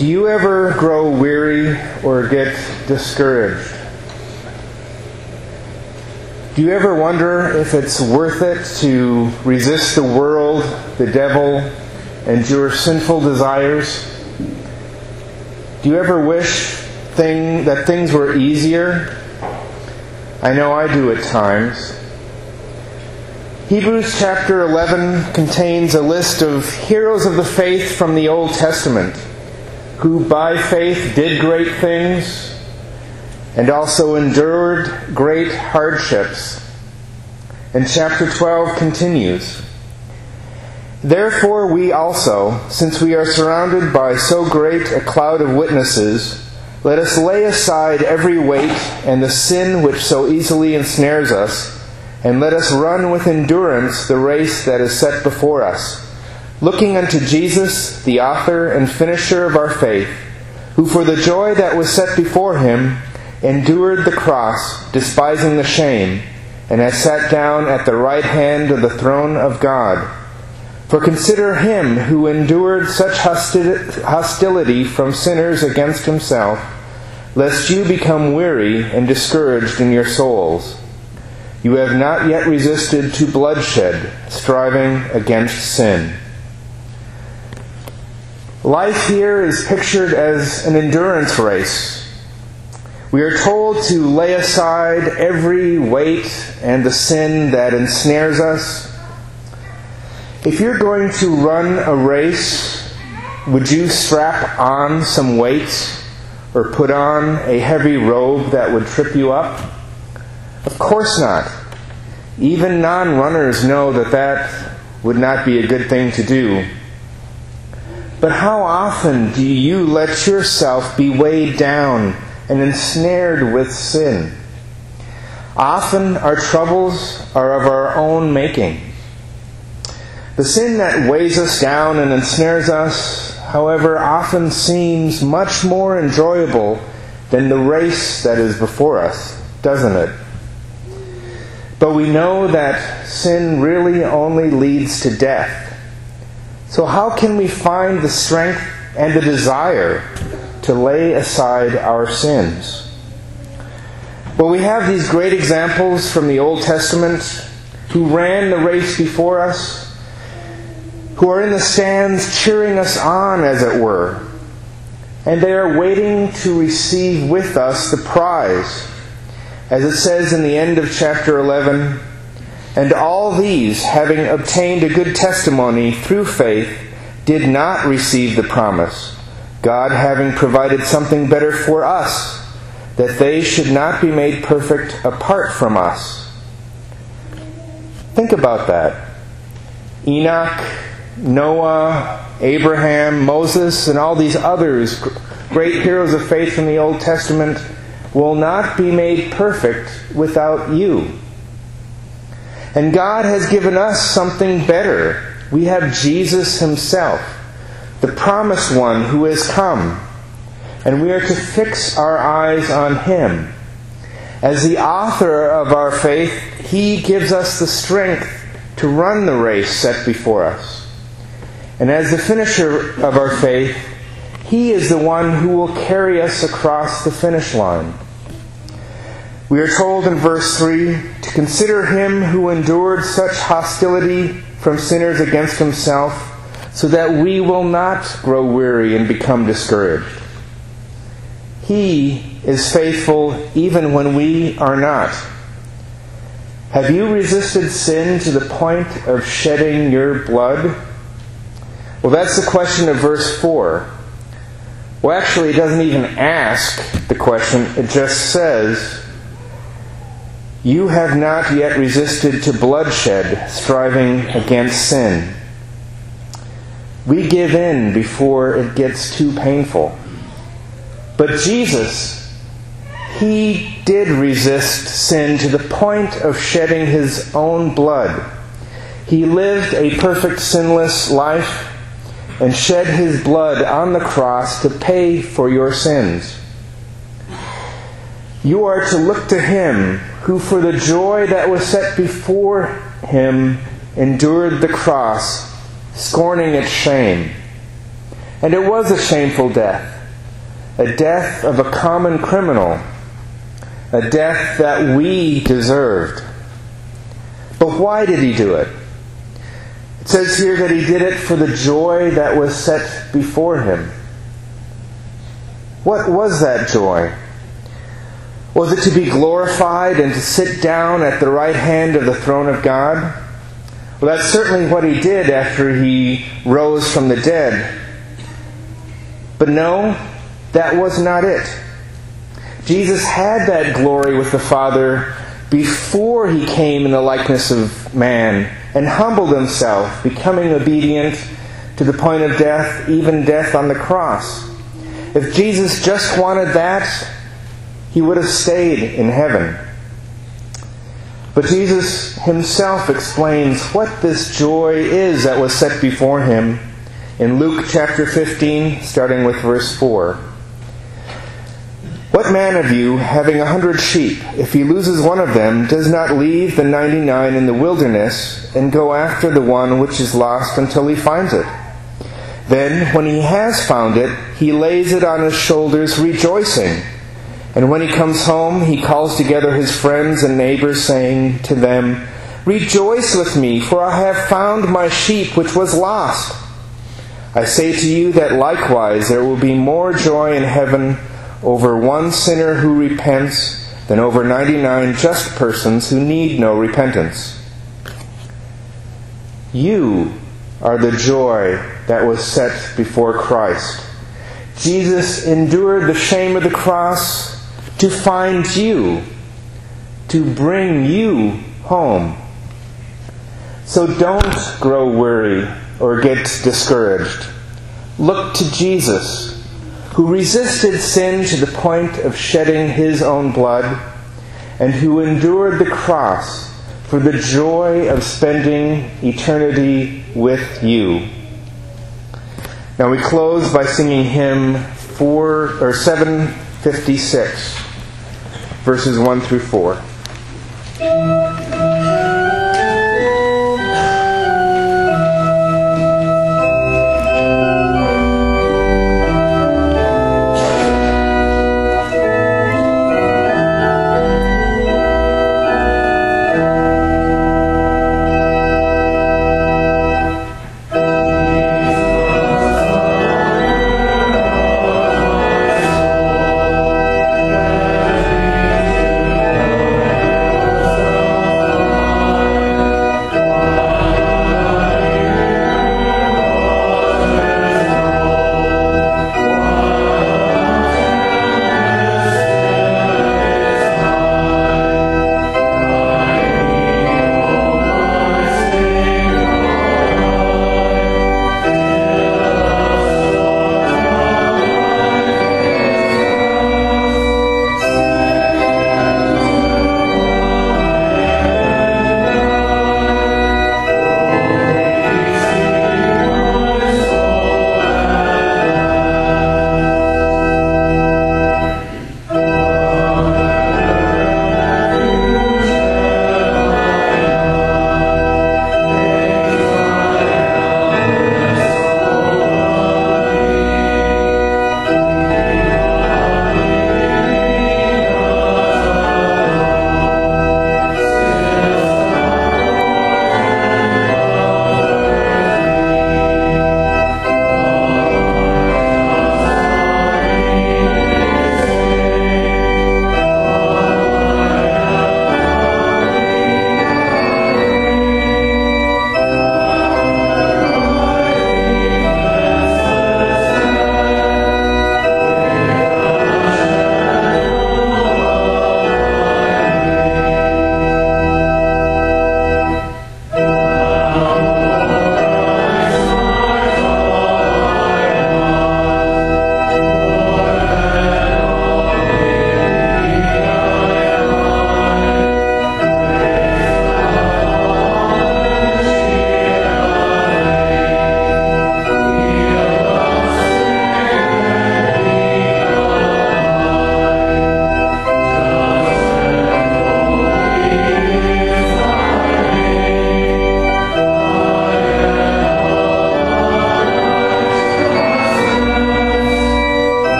Do you ever grow weary or get discouraged? Do you ever wonder if it's worth it to resist the world, the devil, and your sinful desires? Do you ever wish that things were easier? I know I do at times. Hebrews chapter 11 contains a list of heroes of the faith from the Old Testament who by faith did great things and also endured great hardships. And chapter 12 continues, "Therefore we also, since we are surrounded by so great a cloud of witnesses, let us lay aside every weight and the sin which so easily ensnares us, and let us run with endurance the race that is set before us, looking unto Jesus, the author and finisher of our faith, who for the joy that was set before him endured the cross, despising the shame, and has sat down at the right hand of the throne of God. For consider him who endured such hostility from sinners against himself, lest you become weary and discouraged in your souls. You have not yet resisted to bloodshed, striving against sin." Life here is pictured as an endurance race. We are told to lay aside every weight and the sin that ensnares us. If you're going to run a race, would you strap on some weights or put on a heavy robe that would trip you up? Of course not. Even non-runners know that would not be a good thing to do. But how often do you let yourself be weighed down and ensnared with sin? Often our troubles are of our own making. The sin that weighs us down and ensnares us, however, often seems much more enjoyable than the race that is before us, doesn't it? But we know that sin really only leads to death. So how can we find the strength and the desire to lay aside our sins? Well, we have these great examples from the Old Testament who ran the race before us, who are in the stands cheering us on, as it were. And they are waiting to receive with us the prize. As it says in the end of chapter 11, "And all these, having obtained a good testimony through faith, did not receive the promise, God having provided something better for us, that they should not be made perfect apart from us." Think about that. Enoch, Noah, Abraham, Moses, and all these others, great heroes of faith from the Old Testament, will not be made perfect without you. And God has given us something better. We have Jesus himself, the promised one who has come. And we are to fix our eyes on him. As the author of our faith, he gives us the strength to run the race set before us. And as the finisher of our faith, he is the one who will carry us across the finish line. We are told in verse 3 to consider him who endured such hostility from sinners against himself, so that we will not grow weary and become discouraged. He is faithful even when we are not. Have you resisted sin to the point of shedding your blood? Well, that's the question of verse 4. Well, actually, it doesn't even ask the question. It just says, "You have not yet resisted to bloodshed, striving against sin." We give in before it gets too painful. But Jesus, he did resist sin to the point of shedding his own blood. He lived a perfect sinless life and shed his blood on the cross to pay for your sins. You are to look to him who for the joy that was set before him endured the cross, scorning its shame, And it was a shameful death, a death of a common criminal, a death that we deserved. But why did he do it? It says here that he did it for the joy that was set before him. What was that joy? Was it to be glorified and to sit down at the right hand of the throne of God? Well, that's certainly what he did after he rose from the dead. But no, that was not it. Jesus had that glory with the Father before he came in the likeness of man and humbled himself, becoming obedient to the point of death, even death on the cross. If Jesus just wanted that, he would have stayed in heaven. But Jesus himself explains what this joy is that was set before him in Luke chapter 15, starting with verse 4. What man of you, having 100 sheep, if he loses one of them, does not leave the 99 in the wilderness and go after the one which is lost until he finds it? Then, when he has found it, he lays it on his shoulders, rejoicing. And when he comes home, he calls together his friends and neighbors, saying to them, "Rejoice with me, for I have found my sheep which was lost." I say to you that likewise there will be more joy in heaven over one sinner who repents than over 99 just persons who need no repentance. You are the joy that was set before Christ. Jesus endured the shame of the cross to find you, to bring you home. So don't grow weary or get discouraged. Look to Jesus, who resisted sin to the point of shedding his own blood, and who endured the cross for the joy of spending eternity with you. Now we close by singing hymn 756, verses 1 through 4.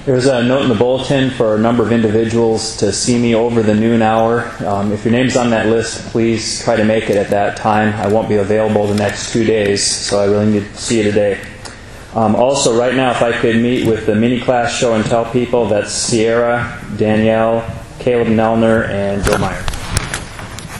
There's a note in the bulletin for a number of individuals to see me over the noon hour. If your name's on that list, please try to make it at that time. I won't be available the next 2 days, so I really need to see you today. Also, right now, if I could meet with the mini-class show and tell people, that's Sierra, Danielle, Caleb Nelner, and Joe Meyer.